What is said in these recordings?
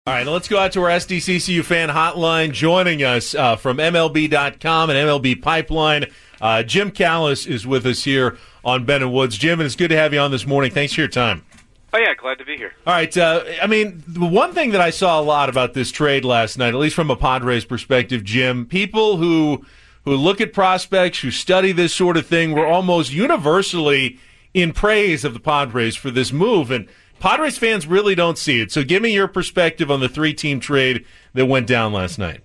All right, let's go out to our SDCCU fan hotline. Joining us from MLB.com and MLB Pipeline, Jim Callis is with us here on Ben and Woods. Jim, and it's good to have you on this morning. Thanks for your time. Oh, yeah, glad to be here. All right, the one thing that I saw a lot about this trade last night, at least from a Padres perspective, Jim, people who look at prospects, who study this sort of thing, were almost universally in praise of the Padres for this move, and Padres fans really don't see it. So give me your perspective on the three-team trade that went down last night.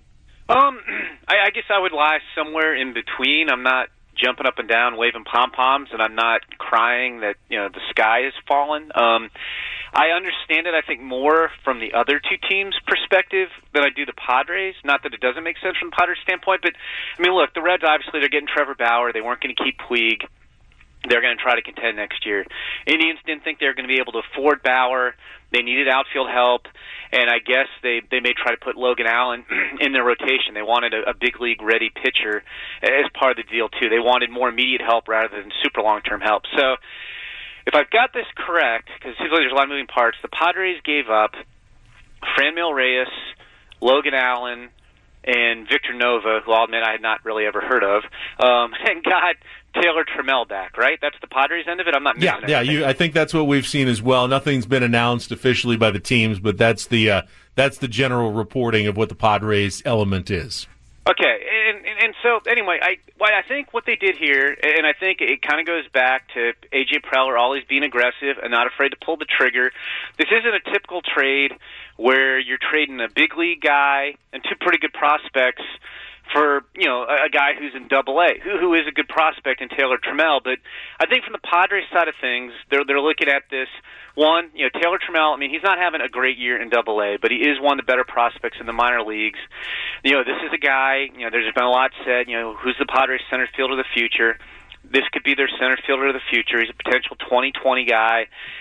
I guess I would lie somewhere in between. I'm not jumping up and down, waving pom-poms, and I'm not crying that, the sky has fallen. I understand it, I think, more from the other two teams' perspective than I do the Padres. Not that it doesn't make sense from the Padres' standpoint, but, look, the Reds, obviously, they're getting Trevor Bauer. They weren't going to keep Puig. They're going to try to contend next year. Indians didn't think they were going to be able to afford Bauer. They needed outfield help, and I guess they may try to put Logan Allen in their rotation. They wanted a big league ready pitcher as part of the deal too. They wanted more immediate help rather than super long-term help. So if I've got this correct, because it seems like there's a lot of moving parts, the Padres gave up Franmil Reyes, Logan Allen, and Victor Nova, who I'll admit I had not really ever heard of, and got Taylor Trammell back, right? That's the Padres end of it? I'm not missing anything. I think that's what we've seen as well. Nothing's been announced officially by the teams, but that's the general reporting of what the Padres element is. Okay, and so anyway, I think what they did here, and I think it kind of goes back to A.J. Preller always being aggressive and not afraid to pull the trigger. This isn't a typical trade where you're trading a big league guy and two pretty good prospects for, a guy who's in Double-A, who is a good prospect in Taylor Trammell. But I think from the Padres side of things, they're looking at this. One, Taylor Trammell, he's not having a great year in Double-A, but he is one of the better prospects in the minor leagues. This is a guy, there's been a lot said, who's the Padres center fielder of the future. This could be their center fielder of the future. He's a potential 2020 guy.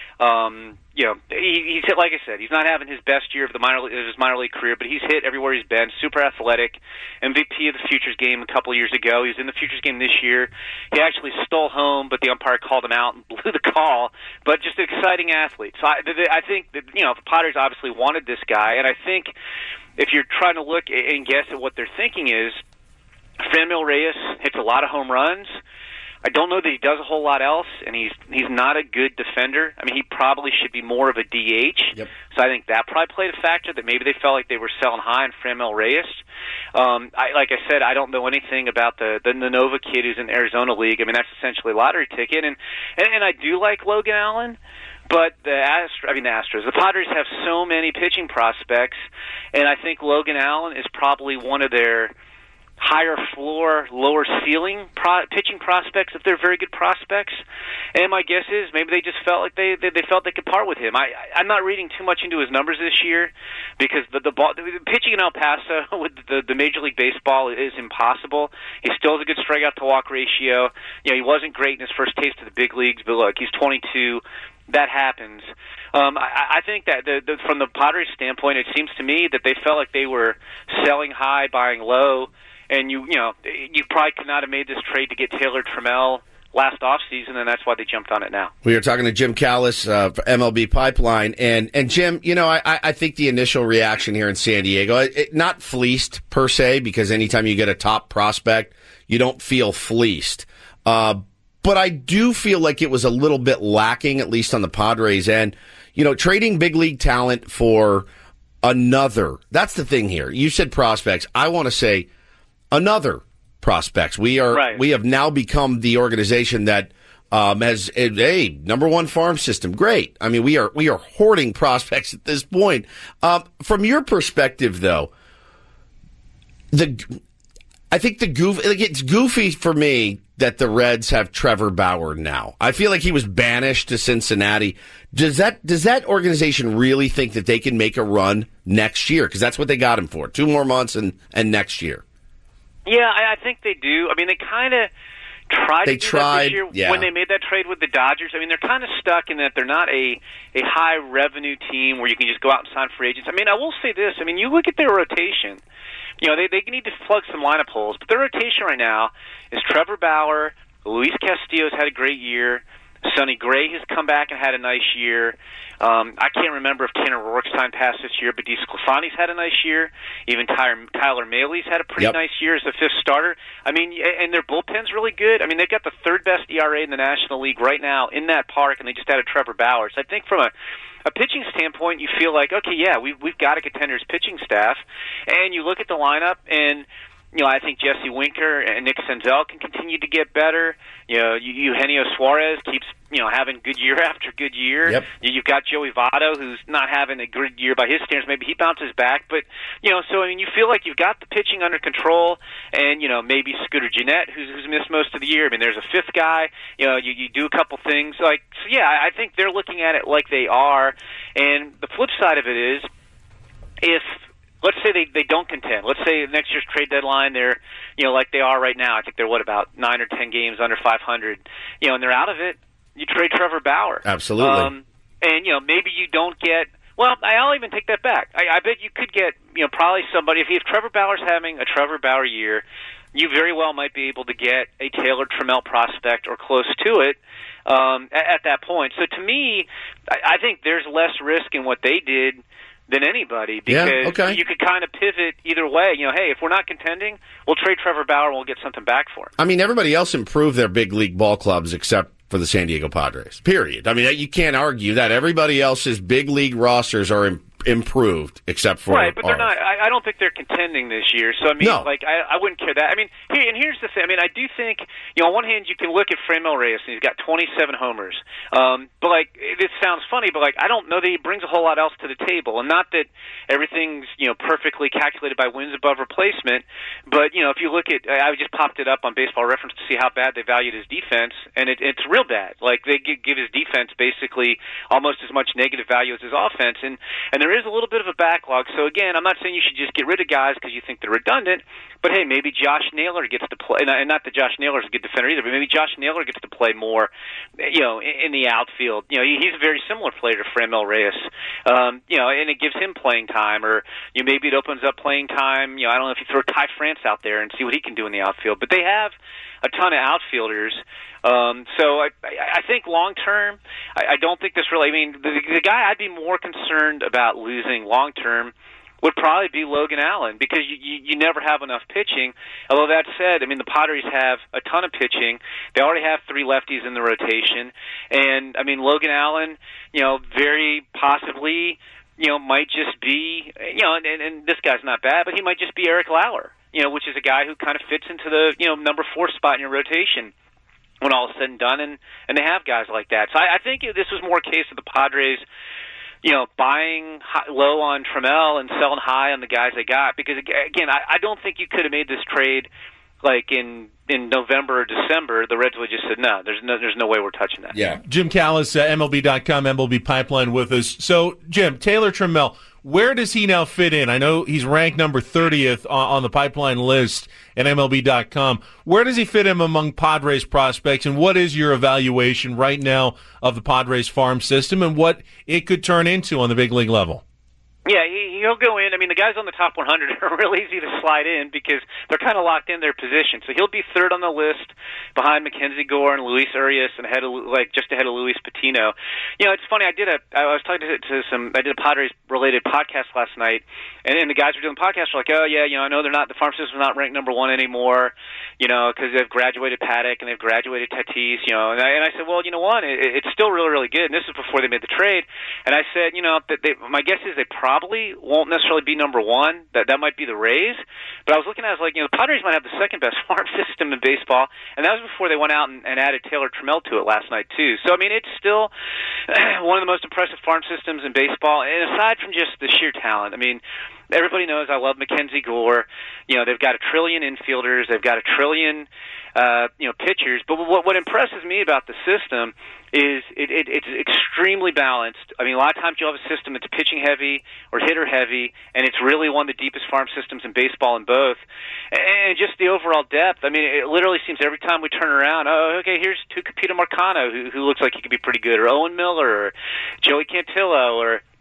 He's hit, like I said, he's not having his best year of his minor league career, but he's hit everywhere he's been. Super athletic, MVP of the Futures game a couple years ago. He was in the Futures game this year. He actually stole home, but the umpire called him out and blew the call. But just an exciting athlete. So I think that the Padres obviously wanted this guy, and I think if you're trying to look and guess at what they're thinking is, Franmil Reyes hits a lot of home runs. I don't know that he does a whole lot else, and he's not a good defender. He probably should be more of a DH. Yep. So I think that probably played a factor, that maybe they felt like they were selling high on Franmil Reyes. Like I said, I don't know anything about the Nova kid who's in the Arizona League. That's essentially a lottery ticket, and I do like Logan Allen. But the Astros, the Padres have so many pitching prospects, and I think Logan Allen is probably one of their higher floor, lower ceiling pitching prospects if they're very good prospects. And my guess is maybe they just felt like they felt they could part with him. I'm not reading too much into his numbers this year because the pitching in El Paso with the Major League Baseball is impossible. He still has a good strikeout to walk ratio. He wasn't great in his first taste of the big leagues, but look, he's 22. That happens. I think that from the Padres' standpoint, it seems to me that they felt like they were selling high, buying low. And you probably could not have made this trade to get Taylor Trammell last offseason, and that's why they jumped on it now. We are talking to Jim Callis for MLB Pipeline. And Jim, I think the initial reaction here in San Diego, not fleeced per se, because anytime you get a top prospect, you don't feel fleeced. But I do feel like it was a little bit lacking, at least on the Padres end. Trading big league talent for another. That's the thing here. You said prospects. I want to say another prospects. We have now become the organization that has a number one farm system. Great. We are hoarding prospects at this point. From your perspective, though, I think it's goofy for me that the Reds have Trevor Bauer now. I feel like he was banished to Cincinnati. Does that organization really think that they can make a run next year? Because that's what they got him for. 2 more months and next year. Yeah, I think they do. They kind of tried to do that this year when they made that trade with the Dodgers. They're kind of stuck in that they're not a high-revenue team where you can just go out and sign free agents. I will say this. You look at their rotation. They need to plug some lineup holes, but their rotation right now is Trevor Bauer, Luis Castillo's had a great year, Sonny Gray has come back and had a nice year. I can't remember if Tanner Rourke's time passed this year, but DeSclafani's had a nice year. Even Tyler Mailey's had a pretty nice year as a fifth starter. I mean, and their bullpen's really good. I mean, they've got the third best ERA in the National League right now in that park, and they just added Trevor Bauer. So I think from a pitching standpoint, you feel like, okay, yeah, we've got a contender's pitching staff, and you look at the lineup, and I think Jesse Winker and Nick Senzel can continue to get better. Eugenio Suarez keeps having good year after good year. Yep. You've got Joey Votto, who's not having a good year by his standards. Maybe he bounces back, but so I mean, you feel like you've got the pitching under control, and maybe Scooter Gennett, who's missed most of the year. I mean, there's a fifth guy. You do a couple things like so. Yeah, I think they're looking at it like they are, and the flip side of it is if. Let's say they don't contend. Let's say next year's trade deadline, they're, like they are right now. I think they're, about 9 or 10 games under 500, and they're out of it. You trade Trevor Bauer. Absolutely. And, maybe you don't get, well, I'll even take that back. I bet you could get, probably somebody, if Trevor Bauer's having a Trevor Bauer year, you very well might be able to get a Taylor Trammell prospect or close to it at that point. So to me, I think there's less risk in what they did than anybody, because you could kind of pivot either way. Hey, if we're not contending, we'll trade Trevor Bauer and we'll get something back for him. I mean, everybody else improved their big league ball clubs except for the San Diego Padres, period. I mean, you can't argue that. Everybody else's big league rosters are improved except for right, but ours. they're not. I don't think they're contending this year. So I mean, I wouldn't care that. I mean, here's the thing. I mean, I do think on one hand you can look at Franmil Reyes and he's got 27 homers. But it sounds funny, but I don't know that he brings a whole lot else to the table. And not that everything's perfectly calculated by wins above replacement. But if you look at, I just popped it up on Baseball Reference to see how bad they valued his defense, and it's real bad. They give his defense basically almost as much negative value as his offense, and there is a little bit of a backlog. So again, I'm not saying you should just get rid of guys because you think they're redundant, but hey, maybe Josh Naylor gets to play, and not that Josh Naylor's a good defender either, but maybe Josh Naylor gets to play more, in the outfield. He's a very similar player to Franmil Reyes, and it gives him playing time, or maybe it opens up playing time. I don't know if you throw Ty France out there and see what he can do in the outfield, but they have a ton of outfielders. So I think long term, I don't think this really. I mean, the guy I'd be more concerned about losing long term would probably be Logan Allen, because you never have enough pitching. Although that said, I mean, the Padres have a ton of pitching. They already have 3 lefties in the rotation, and I mean, Logan Allen, very possibly, might just be, and this guy's not bad, but he might just be Eric Lauer, which is a guy who kind of fits into the number 4 spot in your rotation when all is said and done, and they have guys like that. So I think this was more a case of the Padres, buying low on Trammell and selling high on the guys they got. Because again, I don't think you could have made this trade in November or December. The Reds would just said no. There's no way we're touching that. Yeah, Jim Callis, MLB.com, MLB Pipeline with us. So Jim, Taylor Trammell, where does he now fit in? I know he's ranked number 30th on the Pipeline list at MLB.com. Where does he fit in among Padres prospects, and what is your evaluation right now of the Padres farm system and what it could turn into on the big league level? Yeah, he'll go in. I mean, the guys on the top 100 are real easy to slide in because they're kind of locked in their position. So he'll be third on the list behind Mackenzie Gore and Luis Urias, and just ahead of Luis Patino. It's funny. I was talking I did a Padres related podcast last night, and the guys were doing podcasts were like, oh yeah, I know the farm system's not ranked number 1 anymore, because they've graduated Paddock and they've graduated Tatis, and I said, well, what? It's still really, really good. And this is before they made the trade. And I said, my guess is they probably won't necessarily be number 1. That might be the Rays. But I was looking at it, I was like, the Padres might have the second best farm system in baseball, and that was before they went out and added Taylor Trammell to it last night too. So I mean, it's still one of the most impressive farm systems in baseball. And aside from just the sheer talent, I mean, everybody knows I love Mackenzie Gore. They've got 1 trillion infielders. They've got 1 trillion, pitchers. But what impresses me about the system is it's extremely balanced. I mean, a lot of times you'll have a system that's pitching heavy or hitter heavy, and it's really one of the deepest farm systems in baseball in both. And just the overall depth. I mean, it literally seems every time we turn around, oh, okay, here's Tucupita Marcano, who looks like he could be pretty good, or Owen Miller, or Joey Cantillo, or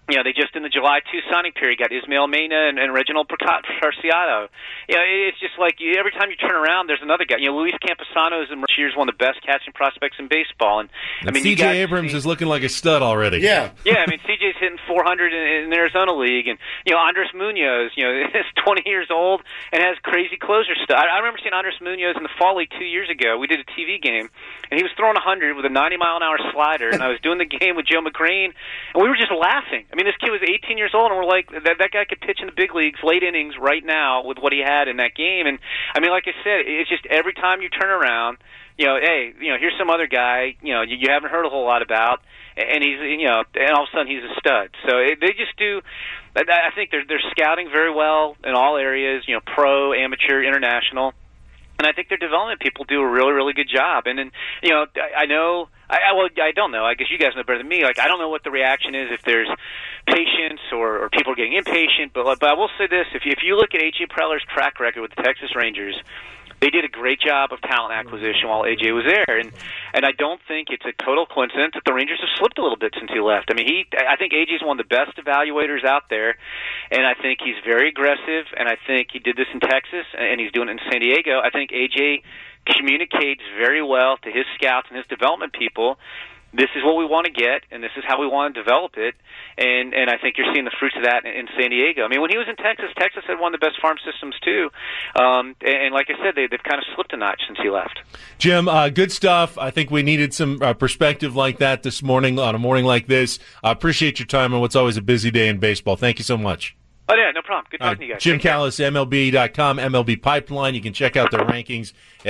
They just in the July 2 signing period got Ismael Mena and Reginald Preciado. It's just like every time you turn around, there's another guy. Luis Campusano is one of the best catching prospects in baseball, and C.J. Abrams is looking like a stud already. Yeah. C.J.'s hitting 400 in the Arizona League, and Andres Munoz, is 20 years old and has crazy closer stuff. I remember seeing Andres Munoz in the Fall League 2 years ago. We did a TV game, and he was throwing 100 with a 90-mile-an-hour slider, and I was doing the game with Joe McGreen, and we were just laughing. This kid was 18 years old, and we're like, that guy could pitch in the big leagues, late innings, right now with what he had in that game. And like I said, it's just every time you turn around, here's some other guy, you haven't heard a whole lot about, and he's, and all of a sudden he's a stud. So they just do. I think they're scouting very well in all areas, pro, amateur, international. And I think their development people do a really, really good job. And then, I don't know. I guess you guys know better than me. I don't know what the reaction is, if there's patience or people are getting impatient. But I will say this: if you look at A.J. Preller's track record with the Texas Rangers, they did a great job of talent acquisition while A.J. was there, and I don't think it's a total coincidence that the Rangers have slipped a little bit since he left. I think A.J. is one of the best evaluators out there, and I think he's very aggressive, and I think he did this in Texas, and he's doing it in San Diego. I think A.J. communicates very well to his scouts and his development people. This is what we want to get, and this is how we want to develop it, and I think you're seeing the fruits of that in San Diego. When he was in Texas had one of the best farm systems too, and like I said, they've kind of slipped a notch since he left. Jim, good stuff. I think we needed some perspective like that this morning on a morning like this. I appreciate your time on what's always a busy day in baseball. Thank you so much. Oh, yeah, no problem. Good talking to you guys. Jim Callis, MLB.com, MLB Pipeline. You can check out their rankings at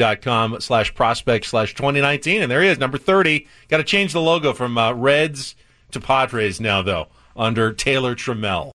MLB.com/prospect/2019. And there he is, number 30. Got to change the logo from Reds to Padres now, though, under Taylor Trammell.